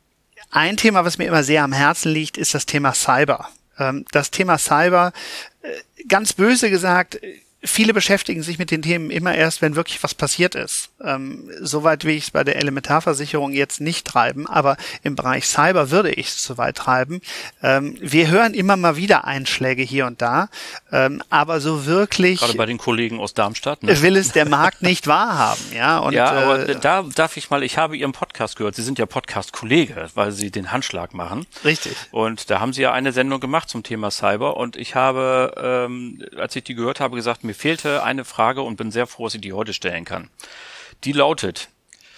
ein Thema, was mir immer sehr am Herzen liegt, ist das Thema Cyber. Ähm, das Thema Cyber, äh, ganz böse gesagt, viele beschäftigen sich mit den Themen immer erst, wenn wirklich was passiert ist. Ähm, Soweit will ich es bei der Elementarversicherung jetzt nicht treiben, aber im Bereich Cyber würde ich es soweit treiben. Ähm, wir hören immer mal wieder Einschläge hier und da, ähm, aber so wirklich... Gerade bei den Kollegen aus Darmstadt. Ne? Will es der Markt nicht wahrhaben. Ja, und, ja, aber äh, da darf ich mal, ich habe Ihren Podcast gehört, Sie sind ja Podcast-Kollege, weil Sie den Handschlag machen. Richtig. Und da haben Sie ja eine Sendung gemacht zum Thema Cyber und ich habe, ähm, als ich die gehört habe, gesagt, mir fehlte eine Frage und bin sehr froh, dass ich die heute stellen kann. Die lautet,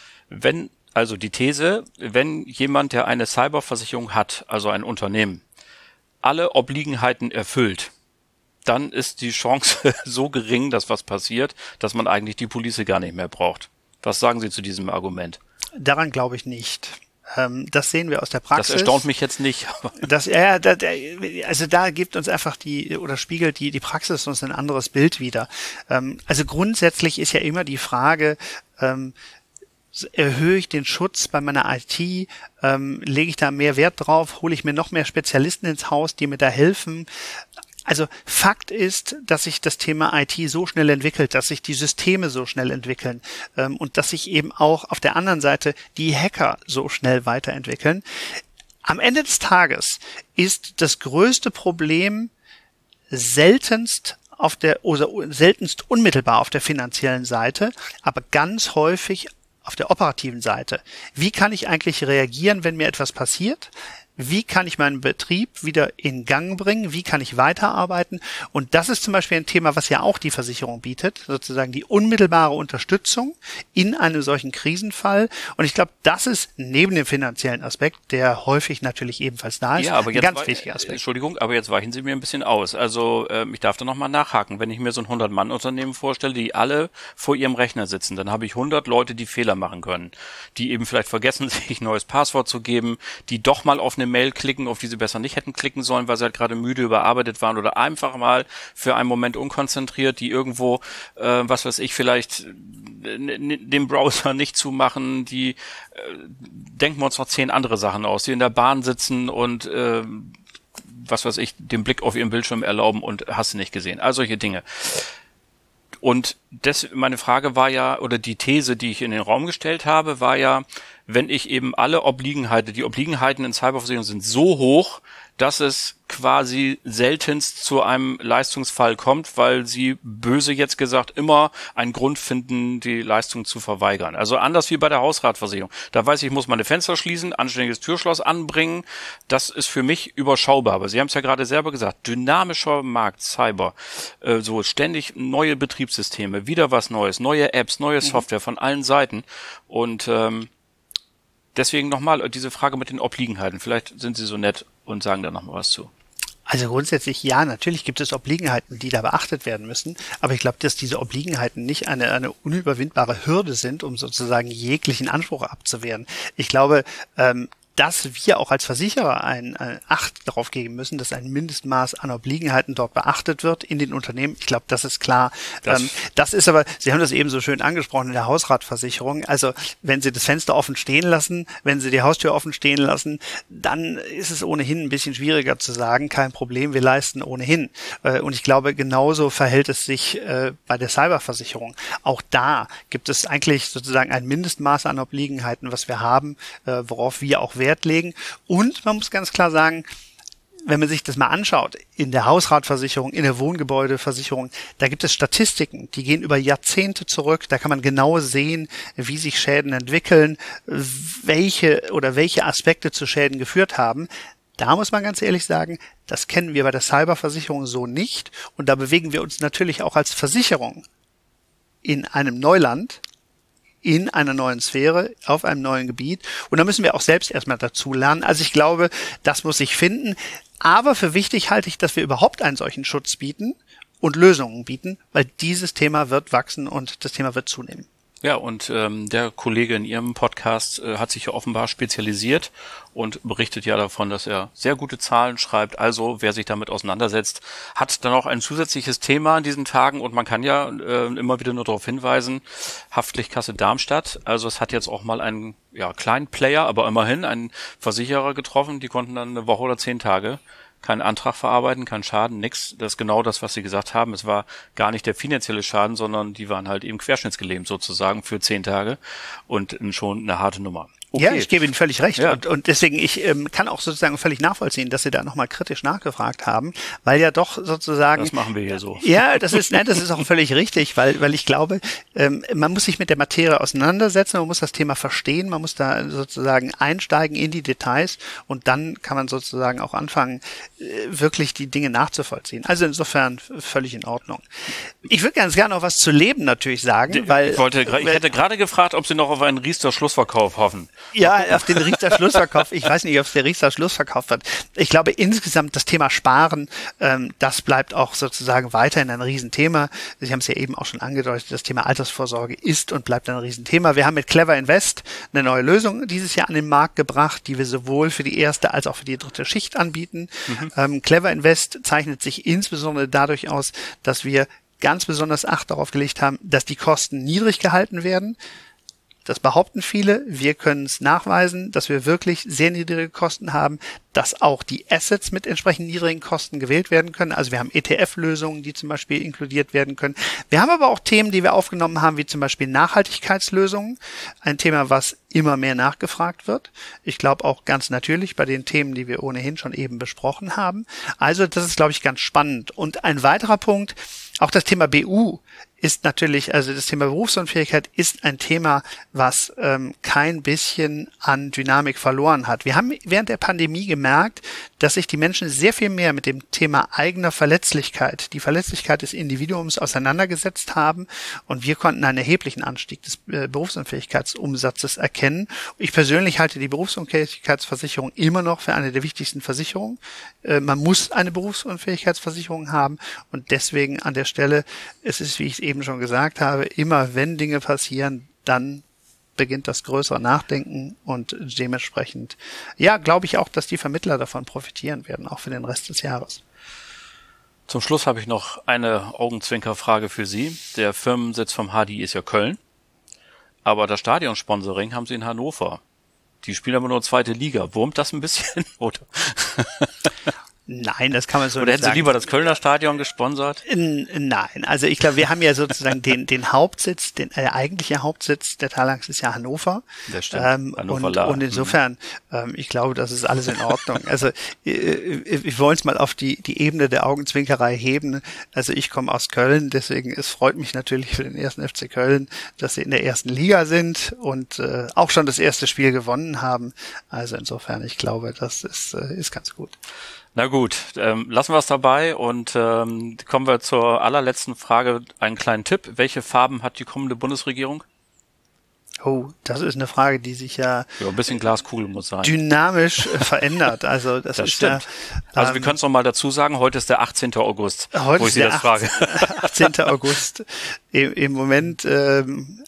wenn, also die These, wenn jemand, der eine Cyberversicherung hat, also ein Unternehmen, alle Obliegenheiten erfüllt, dann ist die Chance so gering, dass was passiert, dass man eigentlich die Police gar nicht mehr braucht. Was sagen Sie zu diesem Argument? Daran glaube ich nicht. Das sehen wir aus der Praxis. Das erstaunt mich jetzt nicht. Das, ja, da, also da gibt uns einfach die, oder spiegelt die, die Praxis uns ein anderes Bild wider. Also grundsätzlich ist ja immer die Frage, erhöhe ich den Schutz bei meiner I T, lege ich da mehr Wert drauf, hole ich mir noch mehr Spezialisten ins Haus, die mir da helfen. Also Fakt ist, dass sich das Thema I T so schnell entwickelt, dass sich die Systeme so schnell entwickeln ähm, und dass sich eben auch auf der anderen Seite die Hacker so schnell weiterentwickeln. Am Ende des Tages ist das größte Problem seltenst auf der oder seltenst unmittelbar auf der finanziellen Seite, aber ganz häufig auf der operativen Seite. Wie kann ich eigentlich reagieren, wenn mir etwas passiert? wie kann ich meinen Betrieb wieder in Gang bringen, wie kann ich weiterarbeiten. Und das ist zum Beispiel ein Thema, was ja auch die Versicherung bietet, sozusagen die unmittelbare Unterstützung in einem solchen Krisenfall. Und ich glaube, das ist neben dem finanziellen Aspekt, der häufig natürlich ebenfalls da ist, ja, aber jetzt ein ganz war, wichtiger Aspekt. Entschuldigung, aber jetzt weichen Sie mir ein bisschen aus. Also äh, ich darf da nochmal nachhaken. Wenn ich mir so ein hundert-Mann-Unternehmen vorstelle, die alle vor ihrem Rechner sitzen, dann habe ich hundert Leute, die Fehler machen können, die eben vielleicht vergessen, sich ein neues Passwort zu geben, die doch mal auf eine Mail klicken, auf die sie besser nicht hätten klicken sollen, weil sie halt gerade müde überarbeitet waren oder einfach mal für einen Moment unkonzentriert, die irgendwo, äh, was weiß ich, vielleicht äh, den Browser nicht zumachen, die äh, denken wir uns noch zehn andere Sachen aus, die in der Bahn sitzen und äh, was weiß ich, den Blick auf ihren Bildschirm erlauben und hast du nicht gesehen. All solche Dinge. Und das, meine Frage war ja, oder die These, die ich in den Raum gestellt habe, war ja, wenn ich eben alle Obliegenheiten, die Obliegenheiten in Cyberversicherung sind so hoch, dass es quasi seltenst zu einem Leistungsfall kommt, weil sie, böse jetzt gesagt, immer einen Grund finden, die Leistung zu verweigern. Also anders wie bei der Hausratversicherung. Da weiß ich, ich muss meine Fenster schließen, anständiges Türschloss anbringen. Das ist für mich überschaubar. Aber Sie haben es ja gerade selber gesagt, dynamischer Markt, Cyber, äh, so ständig neue Betriebssysteme, wieder was Neues, neue Apps, neue Software von allen Seiten. Und ähm, deswegen nochmal diese Frage mit den Obliegenheiten. Vielleicht sind Sie so nett und sagen da nochmal was zu. Also grundsätzlich ja, natürlich gibt es Obliegenheiten, die da beachtet werden müssen, aber ich glaube, dass diese Obliegenheiten nicht eine, eine unüberwindbare Hürde sind, um sozusagen jeglichen Anspruch abzuwehren. Ich glaube, ähm, dass wir auch als Versicherer ein, ein Acht darauf geben müssen, dass ein Mindestmaß an Obliegenheiten dort beachtet wird in den Unternehmen. Ich glaube, das ist klar. Das, ähm, das ist aber, Sie haben das eben so schön angesprochen in der Hausratversicherung. Also wenn Sie das Fenster offen stehen lassen, wenn Sie die Haustür offen stehen lassen, dann ist es ohnehin ein bisschen schwieriger zu sagen, kein Problem, wir leisten ohnehin. Äh, und ich glaube, genauso verhält es sich äh, bei der Cyberversicherung. Auch da gibt es eigentlich sozusagen ein Mindestmaß an Obliegenheiten, was wir haben, äh, worauf wir auch Wert legen. Und man muss ganz klar sagen, wenn man sich das mal anschaut, in der Hausratversicherung, in der Wohngebäudeversicherung, da gibt es Statistiken, die gehen über Jahrzehnte zurück. Da kann man genau sehen, wie sich Schäden entwickeln, welche oder welche Aspekte zu Schäden geführt haben. Da muss man ganz ehrlich sagen, das kennen wir bei der Cyberversicherung so nicht. Und da bewegen wir uns natürlich auch als Versicherung in einem Neuland, in einer neuen Sphäre, auf einem neuen Gebiet. Und da müssen wir auch selbst erstmal dazu lernen. Also ich glaube, das muss sich finden. Aber für wichtig halte ich, dass wir überhaupt einen solchen Schutz bieten und Lösungen bieten, weil dieses Thema wird wachsen und das Thema wird zunehmen. Ja, und ähm, der Kollege in Ihrem Podcast äh, hat sich ja offenbar spezialisiert und berichtet ja davon, dass er sehr gute Zahlen schreibt. Also, wer sich damit auseinandersetzt, hat dann auch ein zusätzliches Thema in diesen Tagen und man kann ja äh, immer wieder nur darauf hinweisen, Haftpflichtkasse Darmstadt. Also es hat jetzt auch mal einen ja, kleinen Player, aber immerhin einen Versicherer getroffen. Die konnten dann eine Woche oder zehn Tage keinen Antrag verarbeiten, kein Schaden, nix. Das ist genau das, was Sie gesagt haben. Es war gar nicht der finanzielle Schaden, sondern die waren halt eben querschnittsgelähmt sozusagen für zehn Tage und schon eine harte Nummer. Okay. Ja, ich gebe Ihnen völlig recht. Ja. Und, und deswegen, ich ähm, kann auch sozusagen völlig nachvollziehen, dass Sie da nochmal kritisch nachgefragt haben, weil ja doch sozusagen... Das machen wir hier so. Ja, das ist, nein, das ist auch völlig richtig, weil, weil ich glaube, ähm, man muss sich mit der Materie auseinandersetzen, man muss das Thema verstehen, man muss da sozusagen einsteigen in die Details und dann kann man sozusagen auch anfangen, äh, wirklich die Dinge nachzuvollziehen. Also insofern völlig in Ordnung. Ich würde ganz gerne noch was zu Leben natürlich sagen, weil... Ich, wollte, ich hätte gerade gefragt, ob Sie noch auf einen Riester-Schlussverkauf hoffen. Ja, auf den Riester-Schlussverkauf. Ich weiß nicht, ob es der Riester-Schlussverkauf wird. Ich glaube, insgesamt das Thema Sparen, ähm, das bleibt auch sozusagen weiterhin ein Riesenthema. Sie haben es ja eben auch schon angedeutet, das Thema Altersvorsorge ist und bleibt ein Riesenthema. Wir haben mit Clever Invest eine neue Lösung dieses Jahr an den Markt gebracht, die wir sowohl für die erste als auch für die dritte Schicht anbieten. Mhm. Ähm, Clever Invest zeichnet sich insbesondere dadurch aus, dass wir ganz besonders Acht darauf gelegt haben, dass die Kosten niedrig gehalten werden. Das behaupten viele. Wir können es nachweisen, dass wir wirklich sehr niedrige Kosten haben, dass auch die Assets mit entsprechend niedrigen Kosten gewählt werden können. Also wir haben E T F-Lösungen, die zum Beispiel inkludiert werden können. Wir haben aber auch Themen, die wir aufgenommen haben, wie zum Beispiel Nachhaltigkeitslösungen. Ein Thema, was immer mehr nachgefragt wird. Ich glaube auch ganz natürlich bei den Themen, die wir ohnehin schon eben besprochen haben. Also das ist, glaube ich, ganz spannend. Und ein weiterer Punkt, auch das Thema B U ist natürlich, also das Thema Berufsunfähigkeit ist ein Thema, was ähm, kein bisschen an Dynamik verloren hat. Wir haben während der Pandemie gemerkt, dass sich die Menschen sehr viel mehr mit dem Thema eigener Verletzlichkeit, die Verletzlichkeit des Individuums auseinandergesetzt haben und wir konnten einen erheblichen Anstieg des äh, Berufsunfähigkeitsumsatzes erkennen. Ich persönlich halte die Berufsunfähigkeitsversicherung immer noch für eine der wichtigsten Versicherungen. Äh, man muss eine Berufsunfähigkeitsversicherung haben und deswegen an der Stelle, es ist, wie ich es eben schon gesagt habe, immer wenn Dinge passieren, dann beginnt das größere Nachdenken und dementsprechend, ja, glaube ich auch, dass die Vermittler davon profitieren werden, auch für den Rest des Jahres. Zum Schluss habe ich noch eine Augenzwinkerfrage für Sie. Der Firmensitz vom H D I ist ja Köln, aber das Stadionsponsoring haben Sie in Hannover. Die spielen aber nur zweite Liga. Wurmt das ein bisschen, oder? Nein, das kann man so Oder nicht sagen. hätten Sie lieber das Kölner Stadion gesponsert? Nein, also ich glaube, wir haben ja sozusagen den den Hauptsitz, den äh, eigentliche Hauptsitz der Talanx ist ja Hannover. Das stimmt. Ähm, Hannover und, La. und insofern, ähm, ich glaube, das ist alles in Ordnung. Also äh, wir wollen es mal auf die die Ebene der Augenzwinkerei heben. Also ich komme aus Köln, deswegen es freut mich natürlich für den ersten F C Köln, dass sie in der ersten Liga sind und äh, auch schon das erste Spiel gewonnen haben. Also insofern, ich glaube, das ist äh, ist ganz gut. Na gut, ähm, lassen wir es dabei und ähm, kommen wir zur allerletzten Frage. Einen kleinen Tipp. Welche Farben hat die kommende Bundesregierung? Oh, das ist eine Frage, die sich ja, ja ein bisschen Glaskugel muss sein. Dynamisch äh, verändert. Also das, das ist stimmt. Ja, also ähm, wir können es noch mal dazu sagen, heute ist der achtzehnte August, heute wo ich ist Sie der das frage. achtzehnte August. Im, im Moment ähm,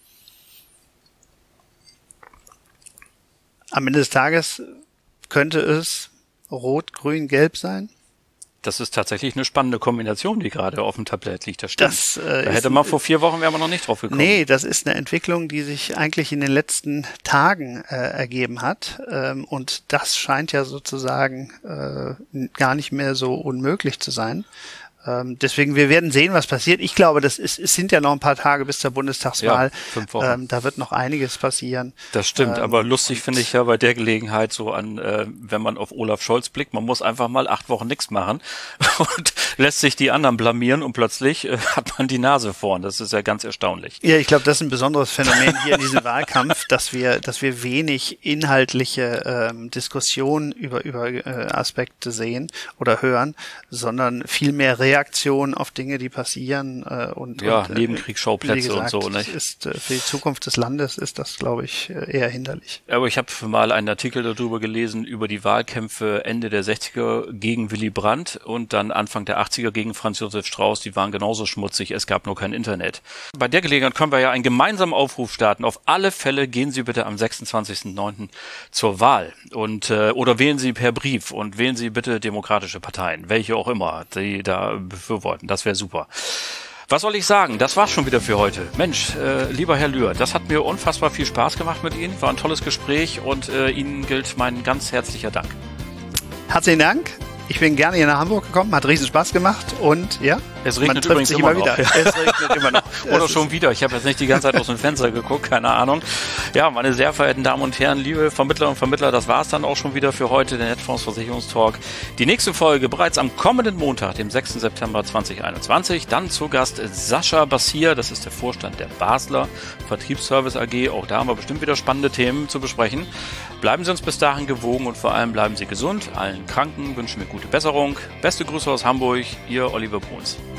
am Ende des Tages könnte es Rot, Grün, Gelb sein. Das ist tatsächlich eine spannende Kombination, die gerade auf dem Tablett liegt. Das stimmt. Das, äh, da hätte man vor vier Wochen wäre man noch nicht drauf gekommen. Nee, das ist eine Entwicklung, die sich eigentlich in den letzten Tagen äh, ergeben hat. Ähm, und das scheint ja sozusagen äh, gar nicht mehr so unmöglich zu sein. Ähm, deswegen, wir werden sehen, was passiert. Ich glaube, das ist, es sind ja noch ein paar Tage bis zur Bundestagswahl. Ja, fünf Wochen. Ähm, da wird noch einiges passieren. Das stimmt, ähm, aber lustig finde ich ja bei der Gelegenheit so an, äh, wenn man auf Olaf Scholz blickt, man muss einfach mal acht Wochen nichts machen und lässt sich die anderen blamieren und plötzlich äh, hat man die Nase vorn. Das ist ja ganz erstaunlich. Ja, ich glaube, das ist ein besonderes Phänomen hier in diesem Wahlkampf, dass wir, dass wir wenig inhaltliche ähm, Diskussionen über über äh, Aspekte sehen oder hören, sondern viel mehr Reaktion auf Dinge, die passieren äh, und ja und, äh, Nebenkriegsschauplätze gesagt, und so. Nicht? Ist äh, für die Zukunft des Landes ist das, glaube ich, eher hinderlich. Aber ich habe mal einen Artikel darüber gelesen über die Wahlkämpfe Ende der sechziger gegen Willy Brandt und dann Anfang der achtziger gegen Franz Josef Strauß. Die waren genauso schmutzig. Es gab nur kein Internet. Bei der Gelegenheit können wir ja einen gemeinsamen Aufruf starten. Auf alle Fälle gehen Sie bitte am sechsundzwanzigsten neunten zur Wahl und äh, oder wählen Sie per Brief und wählen Sie bitte demokratische Parteien, welche auch immer, die da befürworten. Das wäre super. Was soll ich sagen? Das war's schon wieder für heute. Mensch, äh, lieber Herr Lühr, das hat mir unfassbar viel Spaß gemacht mit Ihnen. War ein tolles Gespräch und äh, Ihnen gilt mein ganz herzlicher Dank. Herzlichen Dank. Ich bin gerne hier nach Hamburg gekommen, hat riesen Spaß gemacht und ja, es regnet man trifft übrigens sich immer immer noch. wieder. Es regnet immer noch. Oder schon wieder. Ich habe jetzt nicht die ganze Zeit aus dem Fenster geguckt, keine Ahnung. Ja, meine sehr verehrten Damen und Herren, liebe Vermittlerinnen und Vermittler, das war's dann auch schon wieder für heute, der Netfonds Versicherungstalk. Die nächste Folge bereits am kommenden Montag, dem sechsten September zweitausendeinundzwanzig. Dann zu Gast Sascha Bassier, das ist der Vorstand der Basler Vertriebsservice A G. Auch da haben wir bestimmt wieder spannende Themen zu besprechen. Bleiben Sie uns bis dahin gewogen und vor allem bleiben Sie gesund. Allen Kranken wünschen wir gute Besserung. Beste Grüße aus Hamburg, Ihr Oliver Bruns.